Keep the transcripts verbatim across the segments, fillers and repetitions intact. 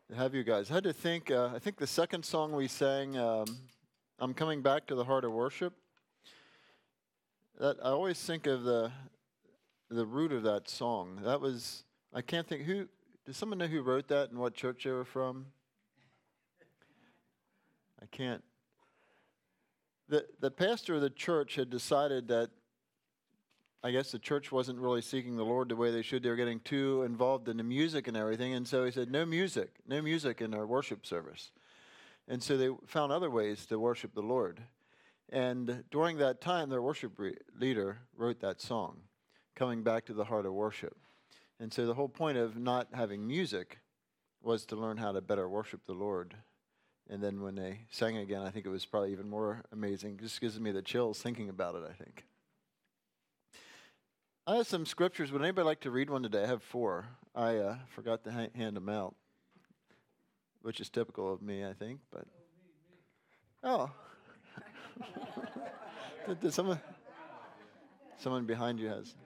to have you guys. I had to think, uh, I think the second song we sang, um, I'm Coming Back to the Heart of Worship, that I always think of the the root of that song. That was, I can't think, who, does someone know who wrote that and what church they were from? I can't. The, the pastor of the church had decided that I guess the church wasn't really seeking the Lord the way they should. They were getting too involved in the music and everything. And so he said, no music, no music in our worship service. And so they found other ways to worship the Lord. And during that time, their worship re- leader wrote that song, Coming Back to the Heart of Worship. And so the whole point of not having music was to learn how to better worship the Lord. And then when they sang again, I think it was probably even more amazing. It just gives me the chills thinking about it, I think. I have some scriptures. Would anybody like to read one today? I have four. I uh, forgot to ha- hand them out, which is typical of me, I think. But oh, did, did someone someone behind you has?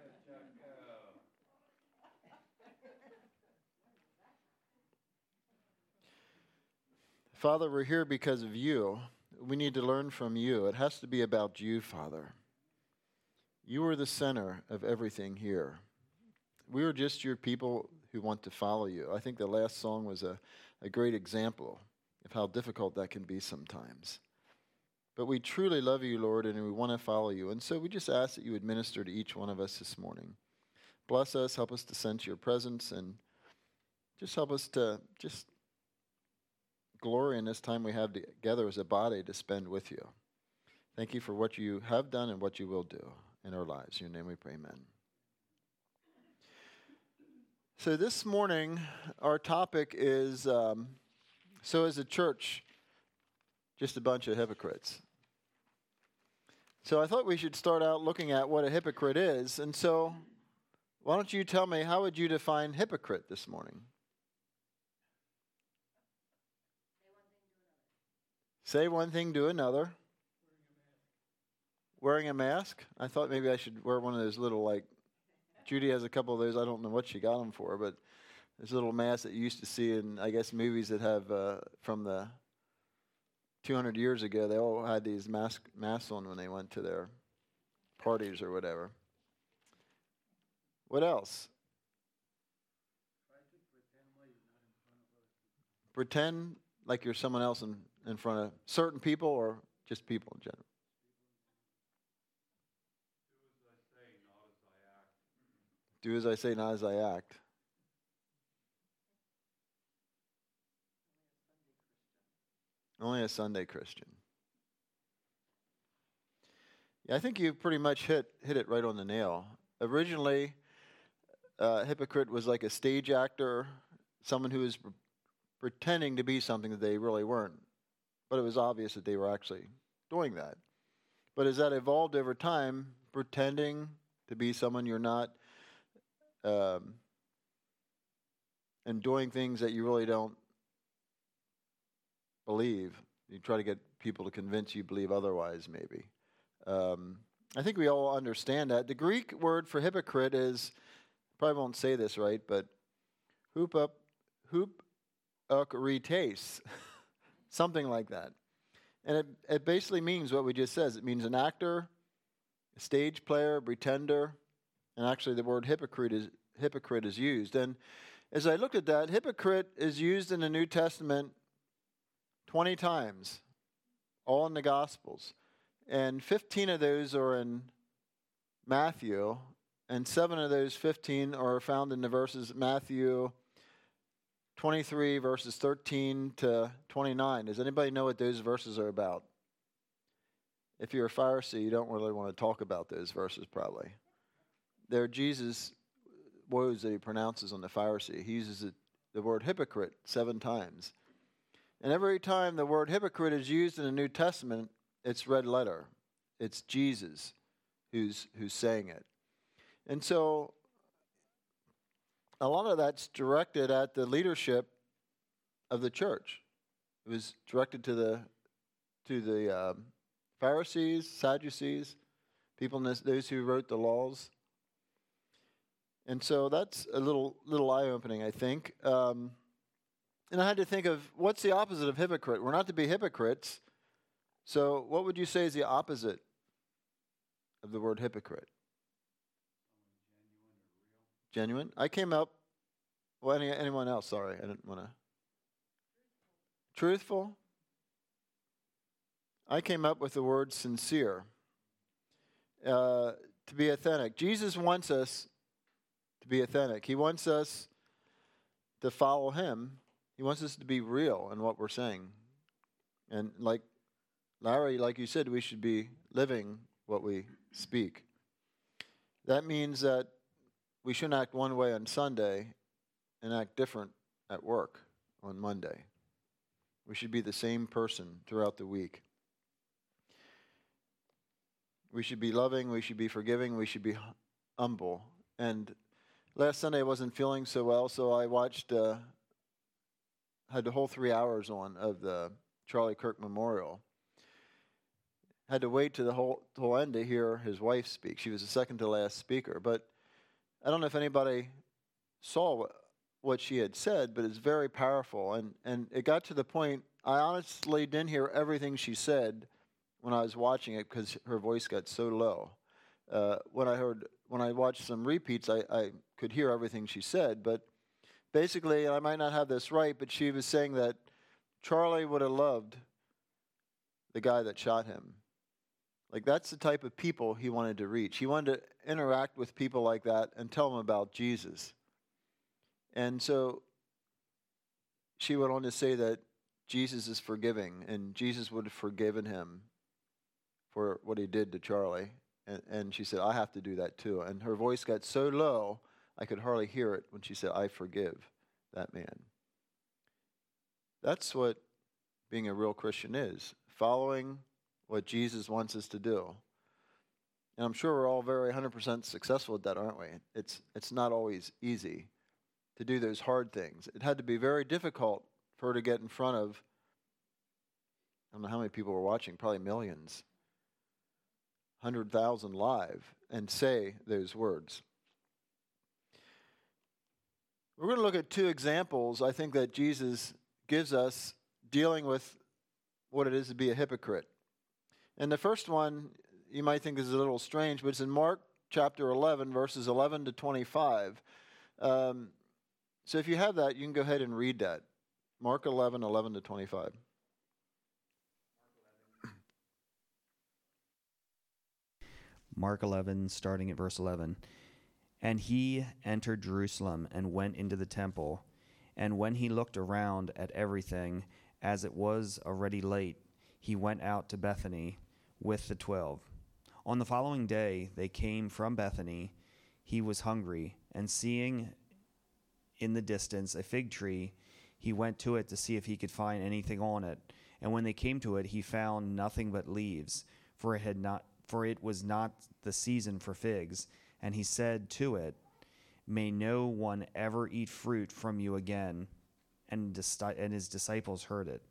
Father, we're here because of you. We need to learn from you. It has to be about you, Father. You are the center of everything here. We are just your people who want to follow you. I think the last song was a, a great example of how difficult that can be sometimes. But we truly love you, Lord, and we want to follow you. And so we just ask that you would minister to each one of us this morning. Bless us, help us to sense your presence, and just help us to just glory in this time we have together as a body to spend with you. Thank you for what you have done and what you will do in our lives. In your name we pray, amen. So this morning, our topic is, um, so as a church, just a bunch of hypocrites. So I thought we should start out looking at what a hypocrite is. And so why don't you tell me, how would you define hypocrite this morning? Say one thing, do another. Wearing a mask? I thought maybe I should wear one of those little, like, Judy has a couple of those. I don't know what she got them for, but there's little masks that you used to see in, I guess, movies that have uh, from the two hundred years ago. They all had these mask, masks on when they went to their parties or whatever. What else? Pretend like you're someone else in, in front of certain people or just people in general. Do as I say, not as I act. Only a Sunday Christian. Yeah, I think you pretty much hit hit it right on the nail. Originally, uh, hypocrite was like a stage actor, someone who was pre- pretending to be something that they really weren't. But it was obvious that they were actually doing that. But as that evolved over time, pretending to be someone you're not, um, and doing things that you really don't believe. You try to get people to convince you believe otherwise, maybe. Um, I think we all understand that. The Greek word for hypocrite is, probably won't say this right, but hup hupokrites, something like that. And it, it basically means what we just said. It means an actor, a stage player, a pretender, and actually the word hypocrite is hypocrite is used. And as I looked at that, hypocrite is used in the New Testament twenty times, all in the Gospels. And fifteen of those are in Matthew, and seven of those fifteen are found in the verses Matthew twenty-three, verses thirteen to twenty-nine. Does anybody know what those verses are about? If you're a Pharisee, you don't really want to talk about those verses, probably. They're Jesus' woes that he pronounces on the Pharisee. He uses it, the word hypocrite seven times. And every time the word hypocrite is used in the New Testament, it's red letter. It's Jesus who's who's saying it. And so a lot of that's directed at the leadership of the church. It was directed to the to the um, Pharisees, Sadducees, people in this, those who wrote the laws. And so that's a little little eye-opening, I think. Um, And I had to think of what's the opposite of hypocrite? We're not to be hypocrites. So what would you say is the opposite of the word hypocrite? Genuine? I came up, well, any, anyone else? Sorry, I didn't want to. Truthful? I came up with the word sincere. Uh, to be authentic. Jesus wants us to be authentic. He wants us to follow him. He wants us to be real in what we're saying. And like Larry, like you said, we should be living what we speak. That means that we shouldn't act one way on Sunday and act different at work on Monday. We should be the same person throughout the week. We should be loving, we should be forgiving, we should be humble. And last Sunday I wasn't feeling so well, so I watched, uh, had the whole three hours on of the Charlie Kirk Memorial. Had to wait to the whole, whole end to hear his wife speak. She was the second to last speaker. But I don't know if anybody saw what, what she had said, but it's very powerful. And, and it got to the point, I honestly didn't hear everything she said when I was watching it because her voice got so low. Uh, when I heard, when I watched some repeats, I, I could hear everything she said. But basically, and I might not have this right, but she was saying that Charlie would have loved the guy that shot him. Like, that's the type of people he wanted to reach. He wanted to interact with people like that and tell them about Jesus. And so she went on to say that Jesus is forgiving, and Jesus would have forgiven him for what he did to Charlie. And, and she said, I have to do that too. And her voice got so low, I could hardly hear it when she said, I forgive that man. That's what being a real Christian is, following what Jesus wants us to do. And I'm sure we're all very one hundred percent successful at that, aren't we? It's, it's not always easy to do those hard things. It had to be very difficult for her to get in front of, I don't know how many people were watching, probably millions, one hundred thousand live, and say those words. We're going to look at two examples, I think, that Jesus gives us dealing with what it is to be a hypocrite. And the first one, you might think is a little strange, but it's in Mark chapter eleven, verses eleven to twenty-five. Um, so if you have that, you can go ahead and read that. Mark eleven, eleven to twenty-five. Mark eleven, starting at verse eleven. And he entered Jerusalem and went into the temple. And when he looked around at everything, as it was already late, he went out to Bethany with the twelve. On the following day they came from Bethany. He was hungry, and seeing in the distance a fig tree, he went to it to see if he could find anything on it. And when they came to it, he found nothing but leaves, for it had not for it was not the season for figs. And he said to it, May no one ever eat fruit from you again. And, and his disciples heard it.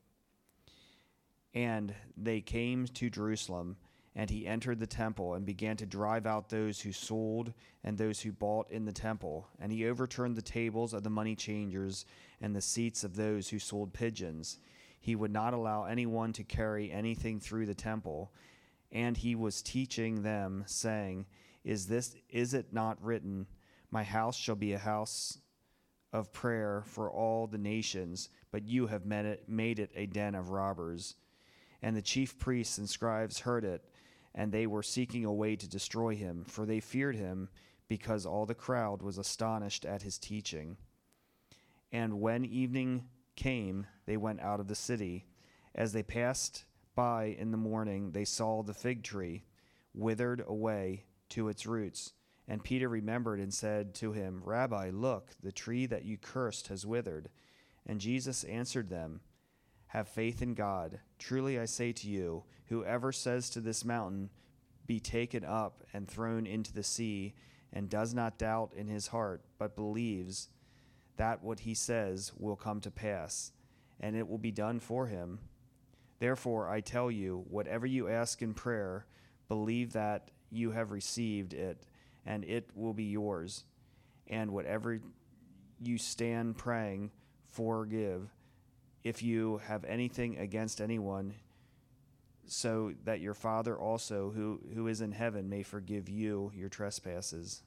And they came to Jerusalem, and he entered the temple and began to drive out those who sold and those who bought in the temple. And he overturned the tables of the money changers and the seats of those who sold pigeons. He would not allow anyone to carry anything through the temple. And he was teaching them, saying, Is this is it not written, My house shall be a house of prayer for all the nations, but you have made it, made it a den of robbers. And the chief priests and scribes heard it, and they were seeking a way to destroy him, for they feared him, because all the crowd was astonished at his teaching. And when evening came, they went out of the city. As they passed by in the morning, they saw the fig tree withered away to its roots. And Peter remembered and said to him, Rabbi, look, the tree that you cursed has withered. And Jesus answered them, Have faith in God. Truly I say to you, whoever says to this mountain, Be taken up and thrown into the sea, and does not doubt in his heart, but believes that what he says will come to pass, and it will be done for him. Therefore I tell you, whatever you ask in prayer, believe that you have received it, and it will be yours. And whatever you stand praying, forgive, if you have anything against anyone, so that your Father also, who, who is in heaven, may forgive you your trespasses.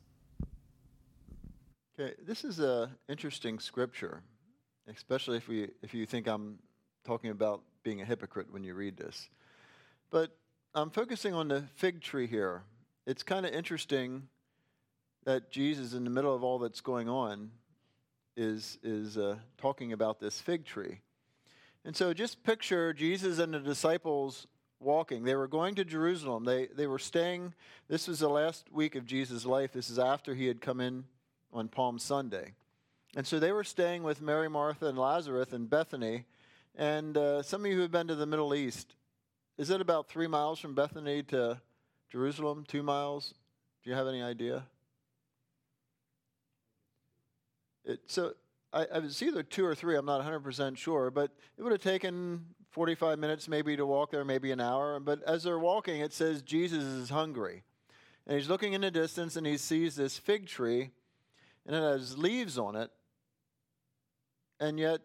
Okay, this is a interesting scripture, especially if we if you think I'm talking about being a hypocrite when you read this. But I'm focusing on the fig tree here. It's kind of interesting that Jesus, in the middle of all that's going on, is is uh, talking about this fig tree. And so just picture Jesus and the disciples walking. They were going to Jerusalem. They they were staying. This was the last week of Jesus' life. This is after he had come in on Palm Sunday. And so they were staying with Mary, Martha, and Lazarus in Bethany. And uh, some of you who have been to the Middle East, is it about three miles from Bethany to Jerusalem? Two miles? Do you have any idea? It, so I, I was either two or three. I'm not one hundred percent sure. But it would have taken forty-five minutes maybe to walk there, maybe an hour. But as they're walking, it says Jesus is hungry. And he's looking in the distance, and he sees this fig tree, and it has leaves on it. And yet,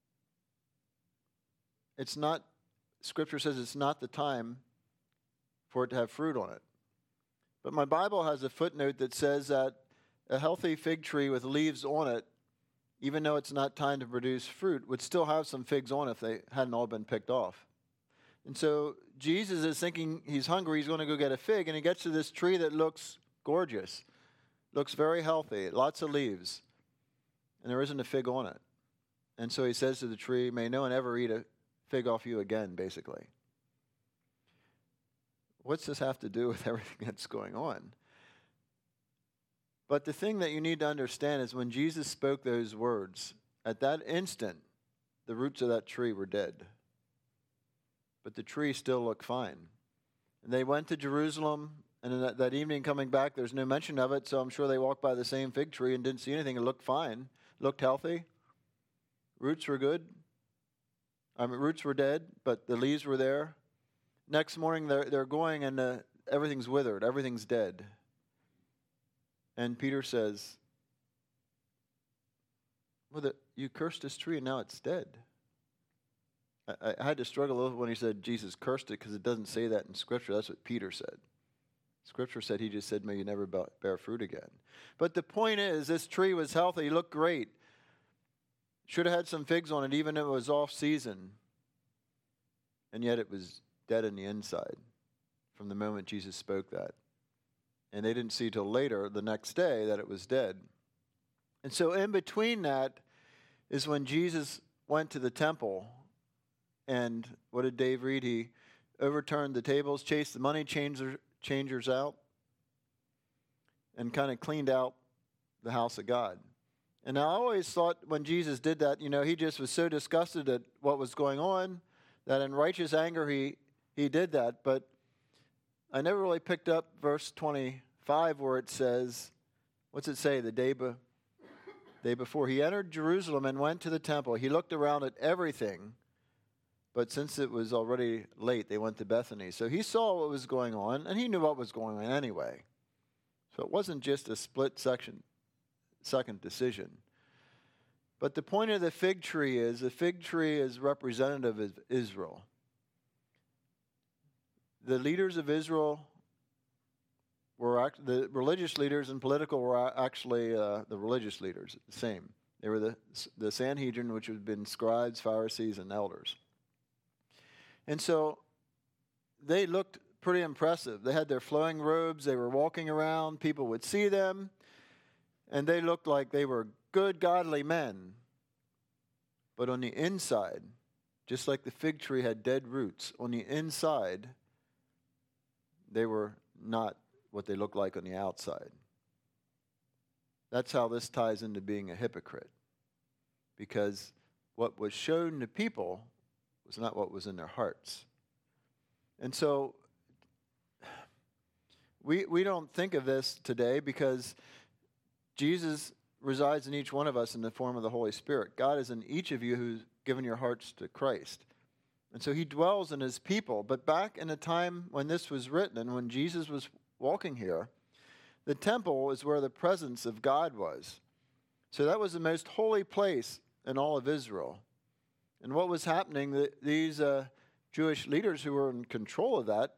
it's not, Scripture says it's not the time for it to have fruit on it. But my Bible has a footnote that says that a healthy fig tree with leaves on it, even though it's not time to produce fruit, would still have some figs on it if they hadn't all been picked off. And so Jesus is thinking he's hungry, he's going to go get a fig, and he gets to this tree that looks gorgeous, looks very healthy, lots of leaves, and there isn't a fig on it. And so he says to the tree, may no one ever eat a fig off you again, basically. What's this have to do with everything that's going on? But the thing that you need to understand is when Jesus spoke those words, at that instant, the roots of that tree were dead. But the tree still looked fine. And they went to Jerusalem, and in that, that evening coming back, there's no mention of it, so I'm sure they walked by the same fig tree and didn't see anything. It looked fine, looked healthy. Roots were good. I mean, roots were dead, but the leaves were there. Next morning, they're, they're going, and uh, everything's withered. Everything's dead. And Peter says, well, the, you cursed this tree, and now it's dead. I, I had to struggle a little when he said Jesus cursed it, because it doesn't say that in Scripture. That's what Peter said. Scripture said he just said, may you never bear fruit again. But the point is, this tree was healthy. It looked great. Should have had some figs on it, even if it was off season. And yet it was dead in the inside from the moment Jesus spoke that. And they didn't see till later, the next day, that it was dead. And so in between that is when Jesus went to the temple. And what did Dave read? He overturned the tables, chased the money changer, changers out, and kind of cleaned out the house of God. And I always thought when Jesus did that, you know, he just was so disgusted at what was going on that in righteous anger he, he did that. But I never really picked up verse twenty-five where it says, what's it say, the day, be, day before? He entered Jerusalem and went to the temple. He looked around at everything, but since it was already late, they went to Bethany. So he saw what was going on, and he knew what was going on anyway. So it wasn't just a split section. Second decision. But the point of the fig tree is the fig tree is representative of Israel. The leaders of Israel were act- the religious leaders and political were actually uh, the religious leaders, the same. They were the the Sanhedrin, which had been scribes, Pharisees, and elders. And so they looked pretty impressive. They had their flowing robes. They were walking around. People would see them. And they looked like they were good, godly men. But on the inside, just like the fig tree had dead roots, on the inside, they were not what they looked like on the outside. That's how this ties into being a hypocrite. Because what was shown to people was not what was in their hearts. And so, we we don't think of this today because Jesus resides in each one of us in the form of the Holy Spirit. God is in each of you who's given your hearts to Christ. And so he dwells in his people. But back in the time when this was written and when Jesus was walking here, the temple is where the presence of God was. So that was the most holy place in all of Israel. And what was happening, the, these uh, Jewish leaders who were in control of that,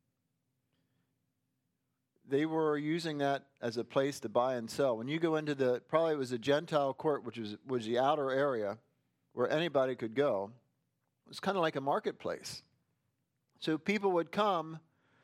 they were using that as a place to buy and sell. When you go into the, probably it was a Gentile court, which was, was the outer area where anybody could go. It was kind of like a marketplace. So people would come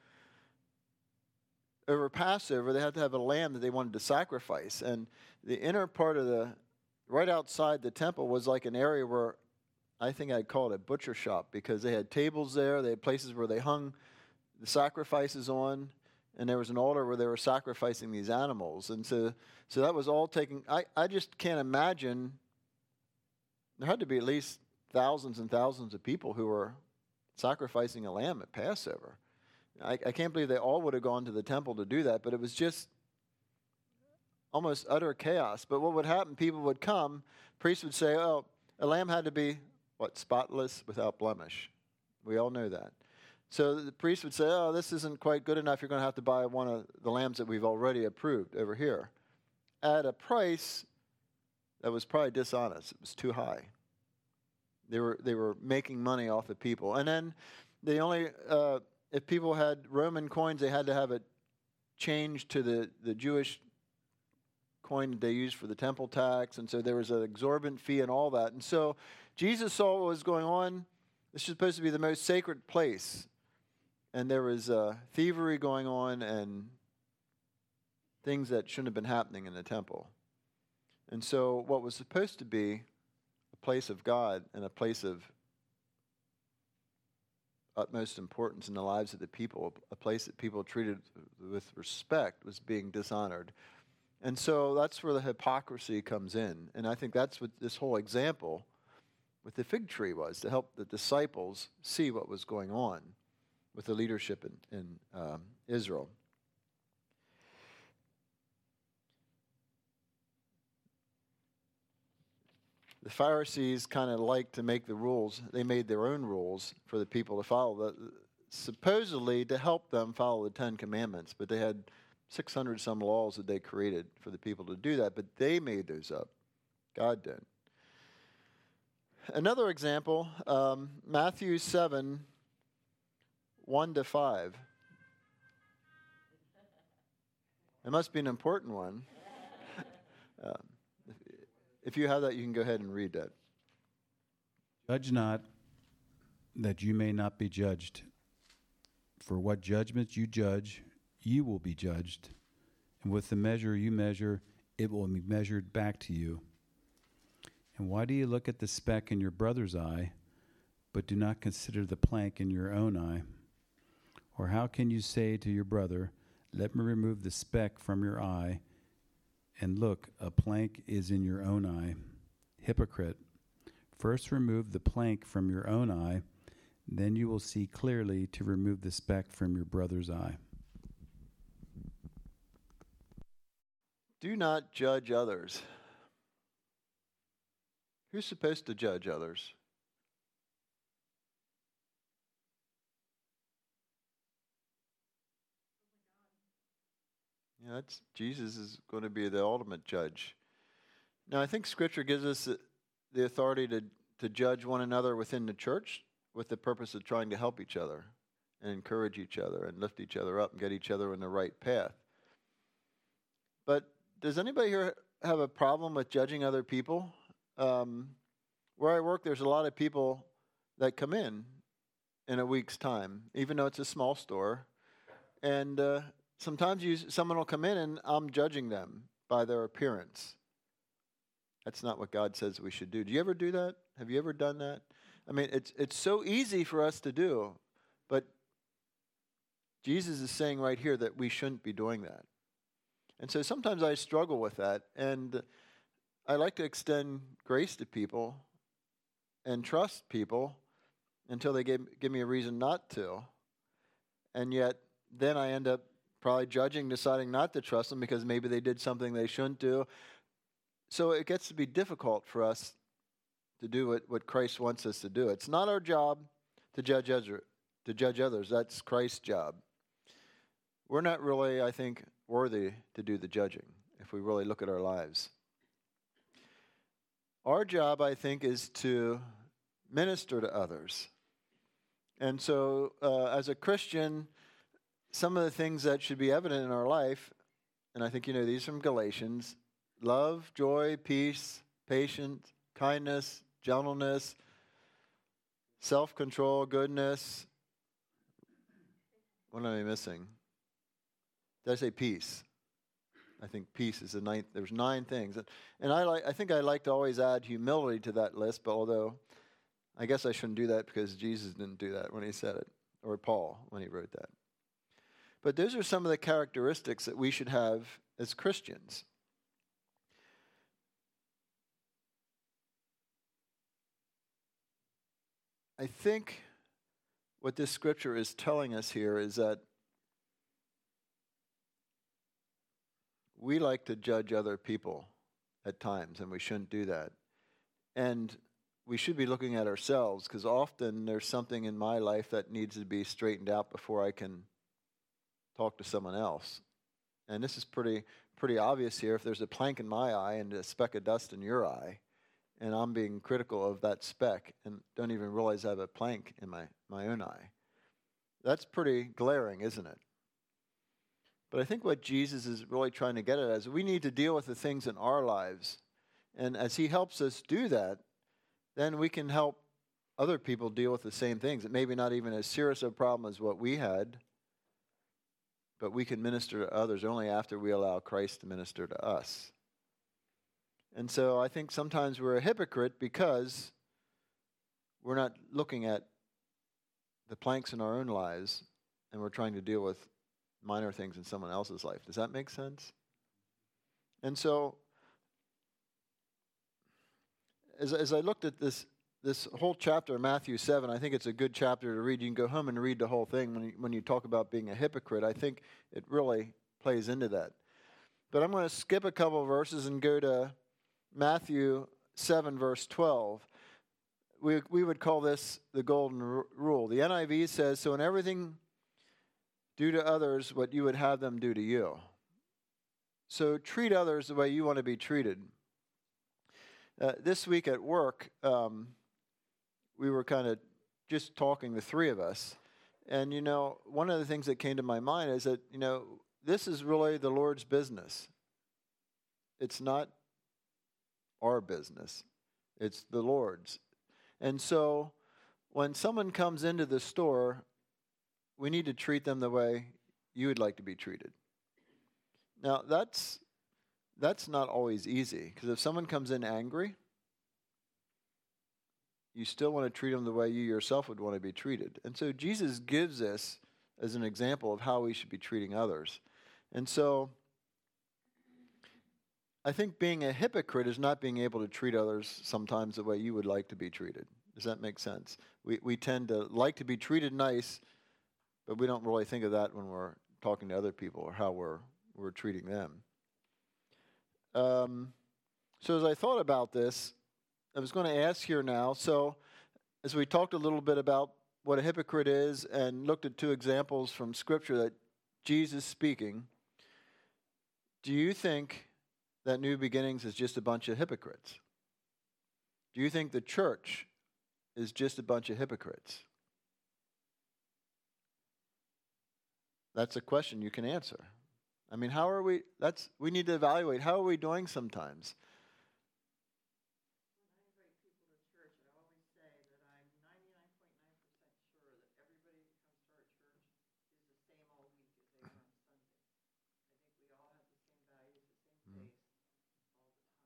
over Passover. They had to have a lamb that they wanted to sacrifice. And the inner part of the, right outside the temple was like an area where I think I'd call it a butcher shop, because they had tables there. They had places where they hung the sacrifices on. And there was an altar where they were sacrificing these animals. And so so that was all taking, I, I just can't imagine, there had to be at least thousands and thousands of people who were sacrificing a lamb at Passover. I, I can't believe they all would have gone to the temple to do that, but it was just almost utter chaos. But what would happen, people would come, priests would say, oh, a lamb had to be, what, spotless, without blemish. We all know that. So the priest would say, oh, this isn't quite good enough. You're going to have to buy one of the lambs that we've already approved over here at a price that was probably dishonest. It was too high. They were they were making money off of people. And then they only, uh, if people had Roman coins, they had to have it changed to the, the Jewish coin that they used for the temple tax. And so there was an exorbitant fee and all that. And so Jesus saw what was going on. This is supposed to be the most sacred place. And there was uh, thievery going on and things that shouldn't have been happening in the temple. And so what was supposed to be a place of God and a place of utmost importance in the lives of the people, a place that people treated with respect, was being dishonored. And so that's where the hypocrisy comes in. And I think that's what this whole example with the fig tree was, to help the disciples see what was going on with the leadership in, in um, Israel. The Pharisees kind of liked to make the rules. They made their own rules for the people to follow, the, supposedly to help them follow the Ten Commandments. But they had six hundred some laws that they created for the people to do that. But they made those up. God did. Another example, um, Matthew seven, one to five. It must be an important one. uh, if, if you have that, you can go ahead and read that. Judge not, that you may not be judged. For what judgment you judge, you will be judged. And with the measure you measure, it will be measured back to you. And why do you look at the speck in your brother's eye, but do not consider the plank in your own eye? Or how can you say to your brother, let me remove the speck from your eye, and look, a plank is in your own eye? Hypocrite, first remove the plank from your own eye, then you will see clearly to remove the speck from your brother's eye. Do not judge others. Who's supposed to judge others? Yeah, that's, Jesus is going to be the ultimate judge. Now, I think Scripture gives us the authority to, to judge one another within the church with the purpose of trying to help each other and encourage each other and lift each other up and get each other in the right path. But does anybody here have a problem with judging other people? Um, where I work, there's a lot of people that come in in a week's time, even though it's a small store. And uh, sometimes you, someone will come in and I'm judging them by their appearance. That's not what God says we should do. Do you ever do that? Have you ever done that? I mean, it's it's so easy for us to do, but Jesus is saying right here that we shouldn't be doing that. And so sometimes I struggle with that, and I like to extend grace to people and trust people until they give, give me a reason not to. And yet, then I end up probably judging, deciding not to trust them because maybe they did something they shouldn't do. So it gets to be difficult for us to do what, what Christ wants us to do. It's not our job to judge other, to judge others. That's Christ's job. We're not really, I think, worthy to do the judging if we really look at our lives. Our job, I think, is to minister to others. And so, uh, as a Christian, some of the things that should be evident in our life, and I think you know these from Galatians: love, joy, peace, patience, kindness, gentleness, self-control, goodness. What am I missing? Did I say peace? I think peace is the ninth. There's nine things, and I like. I think I like to always add humility to that list. But although, I guess I shouldn't do that because Jesus didn't do that when he said it, or Paul when he wrote that. But those are some of the characteristics that we should have as Christians. I think what this scripture is telling us here is that we like to judge other people at times, and we shouldn't do that. And we should be looking at ourselves, because often there's something in my life that needs to be straightened out before I can talk to someone else. And this is pretty pretty obvious here. If there's a plank in my eye and a speck of dust in your eye, and I'm being critical of that speck and don't even realize I have a plank in my, my own eye, that's pretty glaring, isn't it? But I think what Jesus is really trying to get at is we need to deal with the things in our lives. And as he helps us do that, then we can help other people deal with the same things. It may be not even as serious a problem as what we had, but we can minister to others only after we allow Christ to minister to us. And so I think sometimes we're a hypocrite because we're not looking at the planks in our own lives, and we're trying to deal with minor things in someone else's life. Does that make sense? And so, as, as I looked at this this whole chapter of Matthew seven, I think it's a good chapter to read. You can go home and read the whole thing. When you, when you talk about being a hypocrite, I think it really plays into that. But I'm going to skip a couple of verses and go to Matthew seven, verse twelve. We, we would call this the golden r- rule. The N I V says, "So in everything, do to others what you would have them do to you." So treat others the way you want to be treated. Uh, this week at work, um, we were kind of just talking, the three of us. And, you know, one of the things that came to my mind is that, you know, this is really the Lord's business. It's not our business. It's the Lord's. And so when someone comes into the store, we need to treat them the way you would like to be treated. Now, that's that's not always easy, because if someone comes in angry, you still want to treat them the way you yourself would want to be treated. And so Jesus gives us as an example of how we should be treating others. And so I think being a hypocrite is not being able to treat others sometimes the way you would like to be treated. Does that make sense? We we tend to like to be treated nice, but we don't really think of that when we're talking to other people or how we're we're treating them. Um, so as I thought about this, I was going to ask here now, so as we talked a little bit about what a hypocrite is and looked at two examples from Scripture that Jesus speaking, do you think that New Beginnings is just a bunch of hypocrites? Do you think the church is just a bunch of hypocrites? That's a question you can answer. I mean, how are we, that's, we need to evaluate, how are we doing sometimes? When I invite people to church, I always say that I'm ninety-nine point nine percent sure that everybody that comes to our church is the same all week as they are on Sunday. I think we all have the same values, the same Mhm. faith all the time.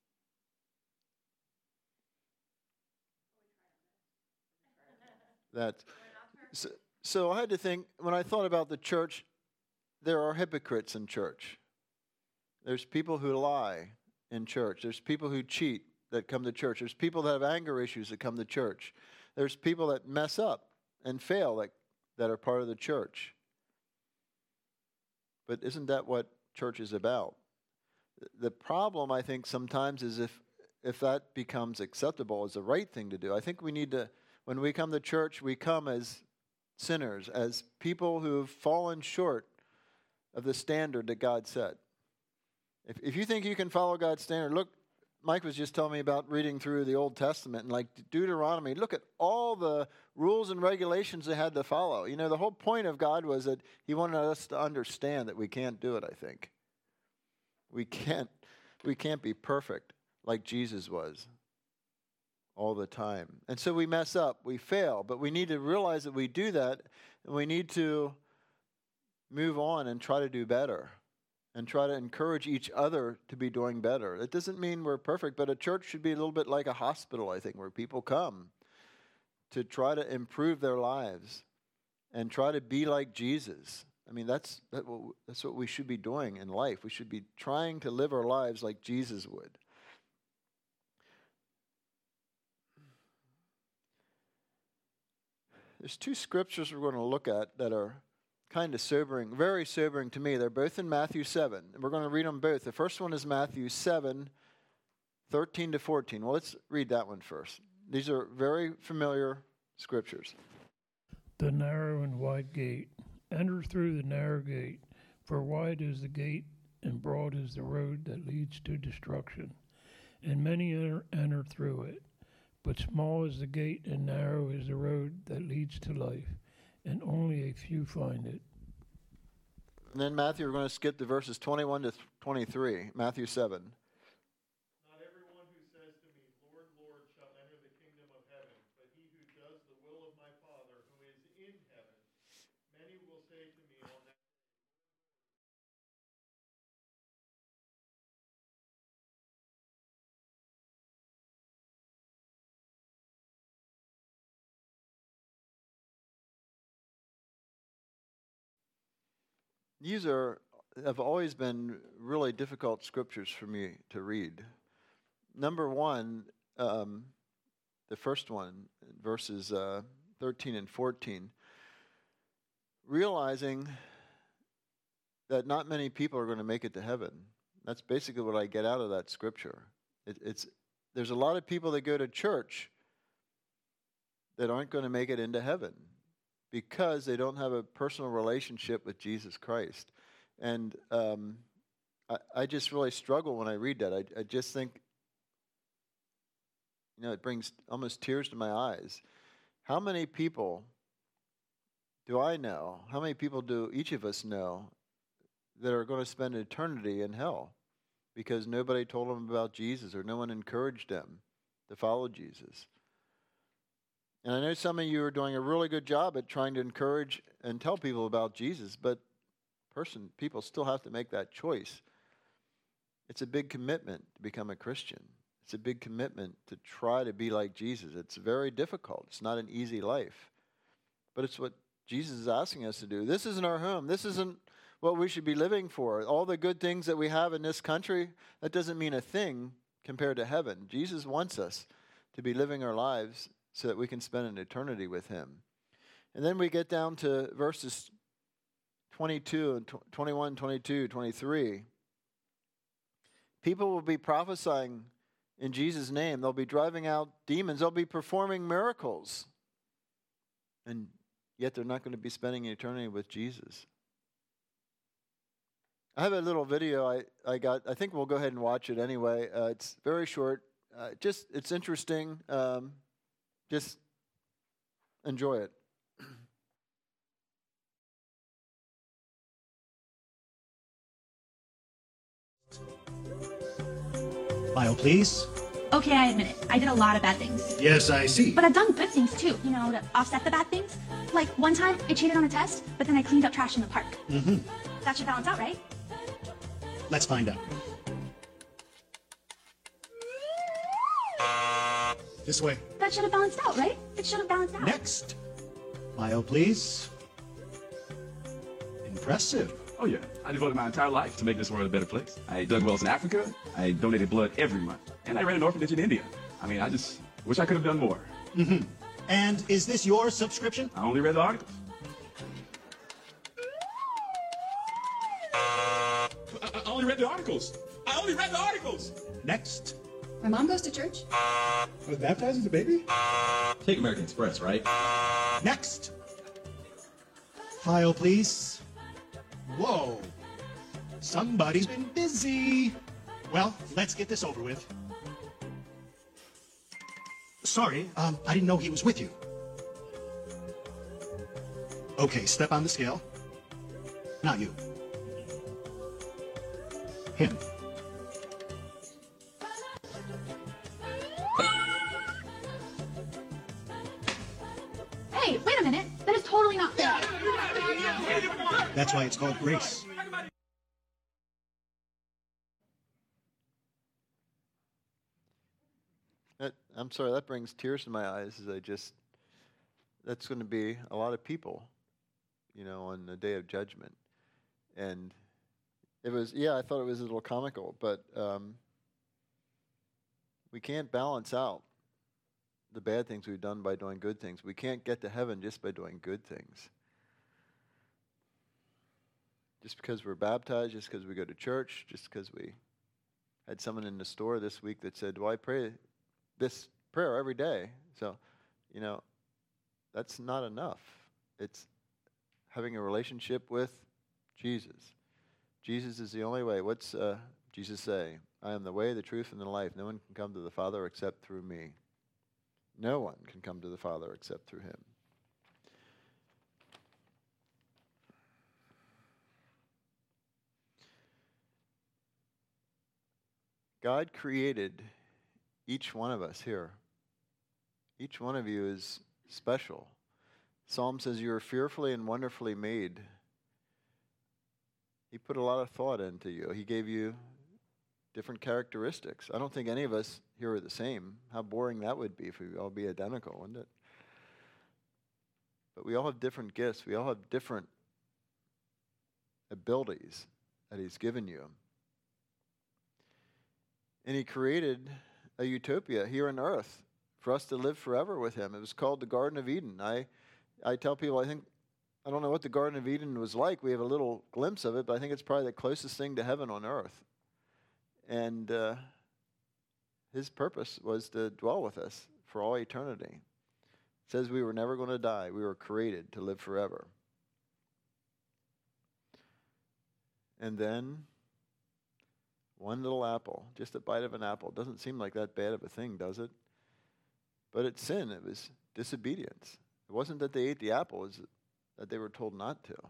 Well, we try our best. We try our best. That, We're not perfect. so, so I had to think, when I thought about the church, there are hypocrites in church. There's people who lie in church. There's people who cheat that come to church. There's people that have anger issues that come to church. There's people that mess up and fail that, that are part of the church. But isn't that what church is about? The problem, I think, sometimes is if if that becomes acceptable as the right thing to do. I think we need to, when we come to church, we come as sinners, as people who have fallen short of the standard that God set. If if you think you can follow God's standard, look Mike was just telling me about reading through the Old Testament and like Deuteronomy. Look at all the rules and regulations they had to follow. You know, the whole point of God was that he wanted us to understand that we can't do it, I think. We can't, we can't be perfect like Jesus was all the time. And so we mess up, we fail, but we need to realize that we do that, and we need to move on and try to do better. And try to encourage each other to be doing better. It doesn't mean we're perfect, but a church should be a little bit like a hospital, I think, where people come to try to improve their lives and try to be like Jesus. I mean, that's that what, that's what we should be doing in life. We should be trying to live our lives like Jesus would. There's two scriptures we're going to look at that are kind of sobering, very sobering to me. They're both in Matthew seven. And we're going to read them both. The first one is Matthew seven, thirteen to fourteen. Well, let's read that one first. These are very familiar scriptures. The narrow and wide gate. Enter through the narrow gate, for wide is the gate and broad is the road that leads to destruction, and many enter, enter through it. But small is the gate and narrow is the road that leads to life, and only a few find it. And then Matthew, we're going to skip to verses twenty-one to twenty-three, Matthew seven. Not everyone who says to me, Lord, Lord, shall enter the kingdom of heaven, but he who does the will of my Father who is in heaven. Many will say to me on that These are have always been really difficult scriptures for me to read. Number one, um, the first one, verses uh, thirteen and fourteen, realizing that not many people are going to make it to heaven. That's basically what I get out of that scripture. It, it's there's a lot of people that go to church that aren't going to make it into heaven, because they don't have a personal relationship with Jesus Christ. And um, I, I just really struggle when I read that. I, I just think, you know, it brings almost tears to my eyes. How many people do I know, how many people do each of us know that are going to spend eternity in hell because nobody told them about Jesus or no one encouraged them to follow Jesus? And I know some of you are doing a really good job at trying to encourage and tell people about Jesus, but person, people still have to make that choice. It's a big commitment to become a Christian. It's a big commitment to try to be like Jesus. It's very difficult. It's not an easy life. But it's what Jesus is asking us to do. This isn't our home. This isn't what we should be living for. All the good things that we have in this country, that doesn't mean a thing compared to heaven. Jesus wants us to be living our lives so that we can spend an eternity with him. And then we get down to verses twenty-two and twenty-one, twenty-two, twenty-three. People will be prophesying in Jesus' name. They'll be driving out demons. They'll be performing miracles. And yet they're not going to be spending eternity with Jesus. I have a little video I, I got. I think we'll go ahead and watch it anyway. Uh, it's very short. Uh, just, it's interesting. Um, Just enjoy it. File, please. Okay, I admit it. I did a lot of bad things. Yes, I see. But I've done good things too, you know, to offset the bad things. Like one time, I cheated on a test, but then I cleaned up trash in the park. Mm-hmm. That should balance out, right? Let's find out. This way. That should have balanced out, right? It should have balanced out. Next. File, please. Impressive. Oh, yeah. I devoted my entire life to make this world a better place. I dug wells in Africa. I donated blood every month. And I ran an orphanage in India. I mean, I just wish I could have done more. Mm-hmm. And is this your subscription? I only read the articles. I, I only read the articles. I only read the articles. Next. My mom goes to church. I was baptized as a baby? Take American Express, right? Next. File, please. Whoa. Somebody's been busy. Well, let's get this over with. Sorry, um, I didn't know he was with you. Okay, step on the scale. Not you. Him. Hey, wait a minute. That is totally not fair. That's why it's called grace. That, I'm sorry, that brings tears to my eyes as I just, that's going to be a lot of people, you know, on the day of judgment. And it was, yeah, I thought it was a little comical, but um, we can't balance out the bad things we've done by doing good things. We can't get to heaven just by doing good things. Just because we're baptized, just because we go to church, just because we had someone in the store this week that said, well, I pray this prayer every day. So, you know, that's not enough. It's having a relationship with Jesus. Jesus is the only way. What's uh, Jesus say? I am the way, the truth, and the life. No one can come to the Father except through me. No one can come to the Father except through him. God created each one of us here. Each one of you is special. Psalm says you are fearfully and wonderfully made. He put a lot of thought into you. He gave you different characteristics. I don't think any of us here are the same. How boring that would be if we all be identical, wouldn't it? But we all have different gifts. We all have different abilities that he's given you. And he created a utopia here on earth for us to live forever with him. It was called the Garden of Eden. I, I tell people, I think, I don't know what the Garden of Eden was like. We have a little glimpse of it, but I think it's probably the closest thing to heaven on earth. And uh, his purpose was to dwell with us for all eternity. It says we were never going to die. We were created to live forever. And then one little apple, just a bite of an apple. Doesn't seem like that bad of a thing, does it? But it's sin. It was disobedience. It wasn't that they ate the apple. It was that they were told not to.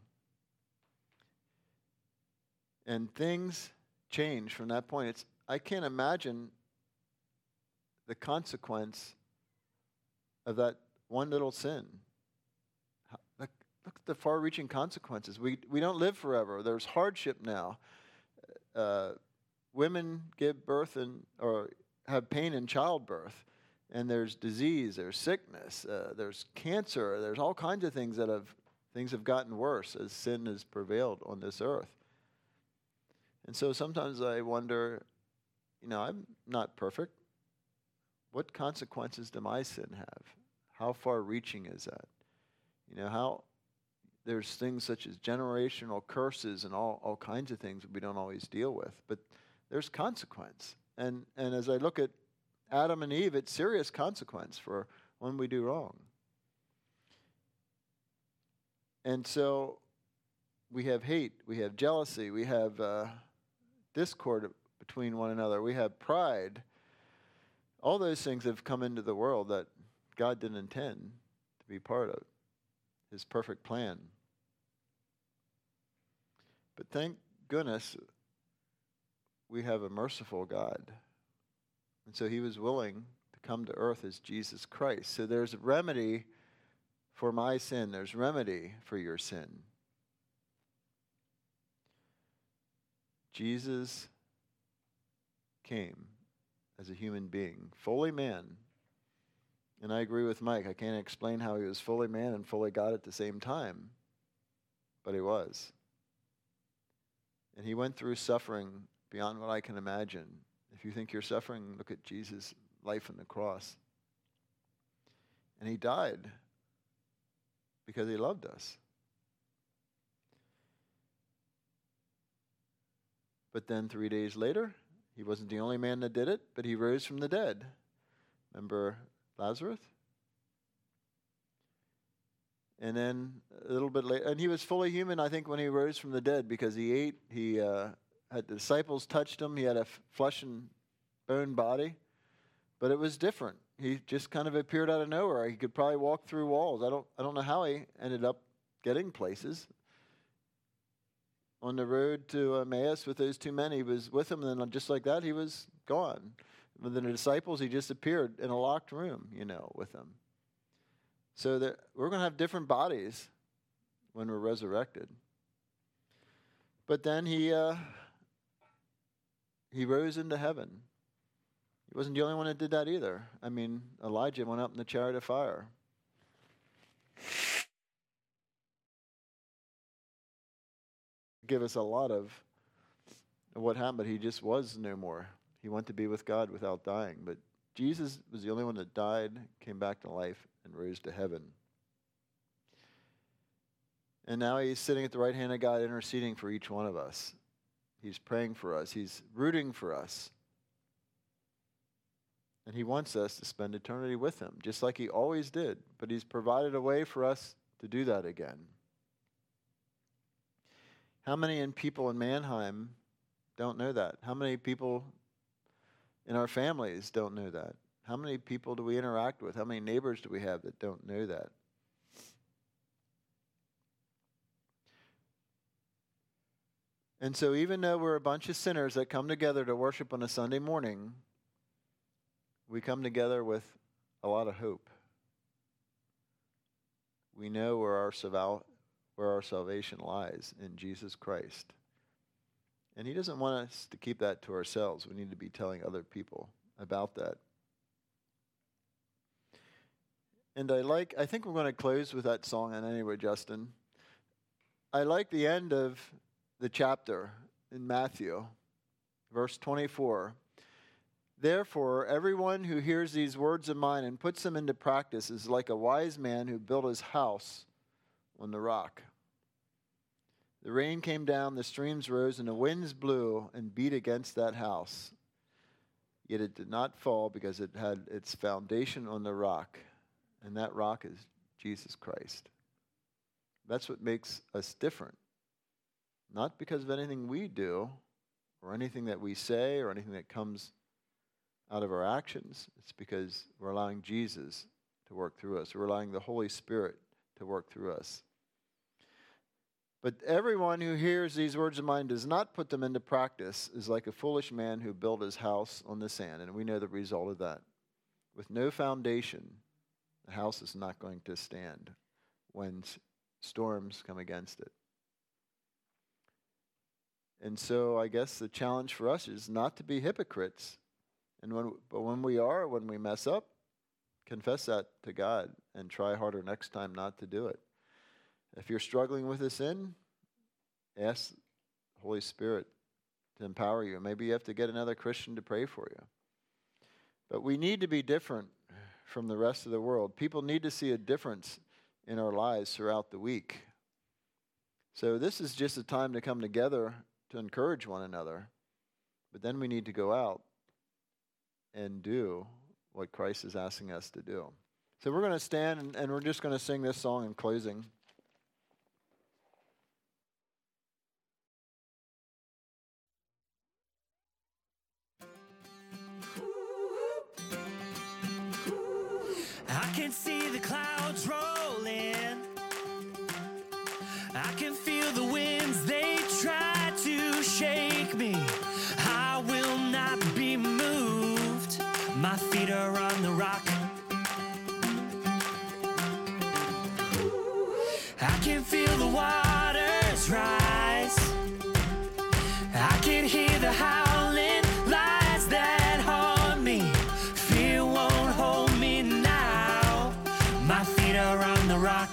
And things change from that point. It's, I can't imagine the consequence of that one little sin. How, look, look at the far-reaching consequences. We, we don't live forever. There's hardship now. Uh, women give birth and or have pain in childbirth, and there's disease, there's sickness, uh, there's cancer, there's all kinds of things that have things have gotten worse as sin has prevailed on this earth. And so sometimes I wonder, you know, I'm not perfect. What consequences does my sin have? How far-reaching is that? You know, how there's things such as generational curses and all, all kinds of things that we don't always deal with. But there's consequence. And and as I look at Adam and Eve, it's serious consequence for when we do wrong. And so we have hate, we have jealousy, we have uh, discord between one another, we have pride. All those things have come into the world that God didn't intend to be part of his perfect plan. But thank goodness we have a merciful God. And so he was willing to come to earth as Jesus Christ. So there's a remedy for my sin. There's remedy for your sin. Jesus came as a human being, fully man. And I agree with Mike. I can't explain how he was fully man and fully God at the same time. But he was. And he went through suffering beyond what I can imagine. If you think you're suffering, look at Jesus' life on the cross. And he died because he loved us. But then three days later, he wasn't the only man that did it, but he rose from the dead. Remember Lazarus? And then a little bit later, and he was fully human, I think, when he rose from the dead, because he ate, he uh, had the disciples touched him, he had a f- flesh and bone body, but it was different. he just kind of appeared out of nowhere. He could probably walk through walls. I don't, I don't know how he ended up getting places. On the road to Emmaus with those two men, he was with them, and then just like that, he was gone. With the disciples, he just appeared in a locked room, you know, with them. So that we're going to have different bodies when we're resurrected. But then he uh, he rose into heaven. He wasn't the only one that did that either. I mean, Elijah went up in the chariot of fire. Give us a lot of what happened, but he just was no more. He went to be with God without dying. But Jesus was the only one that died, came back to life, and rose to heaven. And now he's sitting at the right hand of God, interceding for each one of us. He's praying for us. He's rooting for us. And he wants us to spend eternity with him, just like he always did. But he's provided a way for us to do that again. How many in people in Mannheim don't know that? How many people in our families don't know that? How many people do we interact with? How many neighbors do we have that don't know that? And so even though we're a bunch of sinners that come together to worship on a Sunday morning, we come together with a lot of hope. We know where our, salva- where our salvation lies in Jesus Christ. And he doesn't want us to keep that to ourselves. We need to be telling other people about that. And I like, I think we're going to close with that song anyway, Justin. I like the end of the chapter in Matthew, verse twenty-four. Therefore, everyone who hears these words of mine and puts them into practice is like a wise man who built his house on the rock. The rain came down, the streams rose, and the winds blew and beat against that house. Yet it did not fall because it had its foundation on the rock, and that rock is Jesus Christ. That's what makes us different. Not because of anything we do or anything that we say or anything that comes out of our actions. It's because we're allowing Jesus to work through us. We're allowing the Holy Spirit to work through us. But everyone who hears these words of mine does not put them into practice is like a foolish man who built his house on the sand. And we know the result of that. With no foundation, the house is not going to stand when storms come against it. And so I guess the challenge for us is not to be hypocrites. And when, but when we are, when we mess up, confess that to God and try harder next time not to do it. If you're struggling with a sin, ask the Holy Spirit to empower you. Maybe you have to get another Christian to pray for you. But we need to be different from the rest of the world. People need to see a difference in our lives throughout the week. So this is just a time to come together to encourage one another. But then we need to go out and do what Christ is asking us to do. So we're going to stand and, and we're just going to sing this song in closing. I can see the clouds rolling. I can feel the winds, they try to shake me. I will not be moved. My feet are on the rock. I can feel the waters rise. I can hear the howling lies that haunt me. Fear won't hold me now. My feet are on the rock.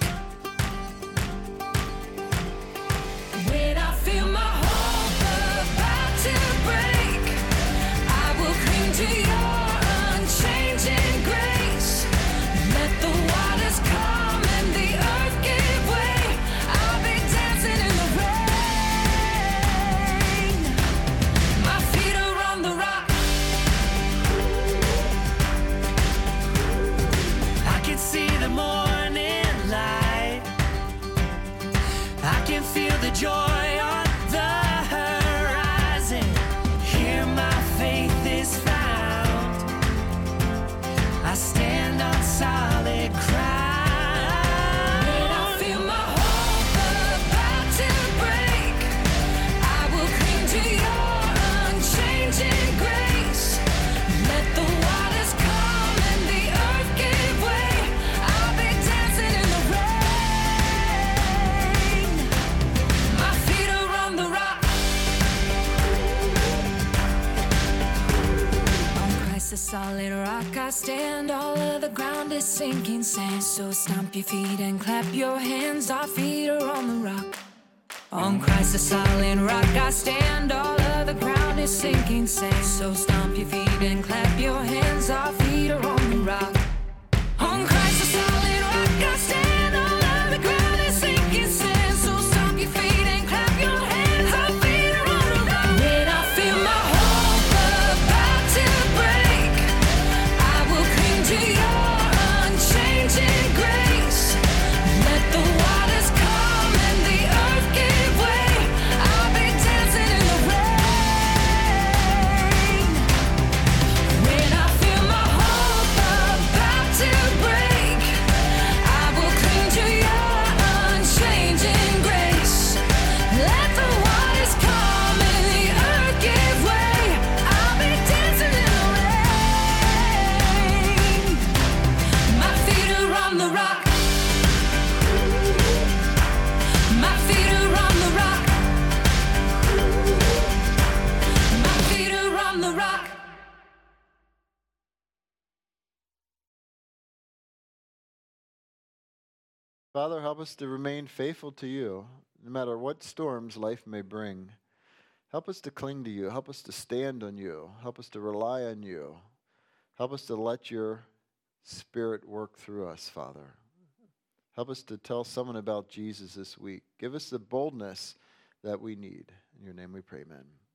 When I feel my hope about to break, I will cling to your unchanging grace. Let the waters come and the earth give way. I'll be dancing in the rain. My feet are on the rock. I can see the morning light. I can feel the joy on the horizon. Here my faith is found. I stand stand, all of the ground is sinking sand. So stomp your feet and clap your hands, our feet are on the rock. On Christ the solid rock I stand, all of the ground is sinking sand. So stomp your feet and clap your hands, our feet are on the rock. On Christ the solid rock I stand, all of the ground is sinking sand. So stomp your feet and clap your hands, our feet are on the rock. When I feel my hope about to break, I will cling to your unchanging grace. Let the waters come and the earth give way. I'll be dancing in the rain. When I feel my hope about to break, I will cling to your unchanging grace. Let the waters come and the earth give way. I'll be dancing in the rain. My feet are on the rock. My feet are on the rock. My feet are on the rock. Father, help us to remain faithful to you, no matter what storms life may bring. Help us to cling to you. Help us to stand on you. Help us to rely on you. Help us to let your Spirit work through us, Father. Help us to tell someone about Jesus this week. Give us the boldness that we need. In your name we pray, amen.